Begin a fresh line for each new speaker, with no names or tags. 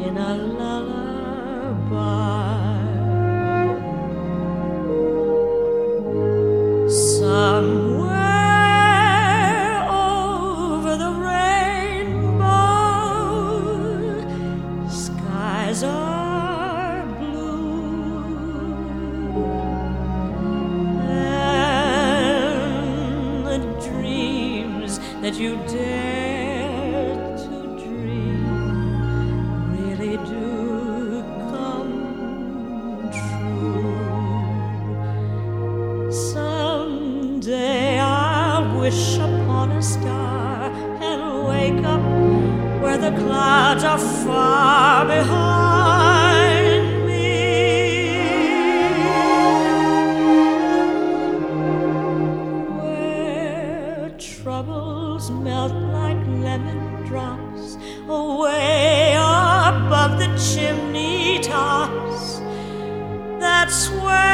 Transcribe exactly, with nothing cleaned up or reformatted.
in a lullaby. Somewhere over the rainbow, skies are blue, and the dreams that you dare to dream really do come true. Someday I'll wish upon a star and wake up where the clouds are far behind me, where troubles melt like lemon drops away above the chimney tops. That's where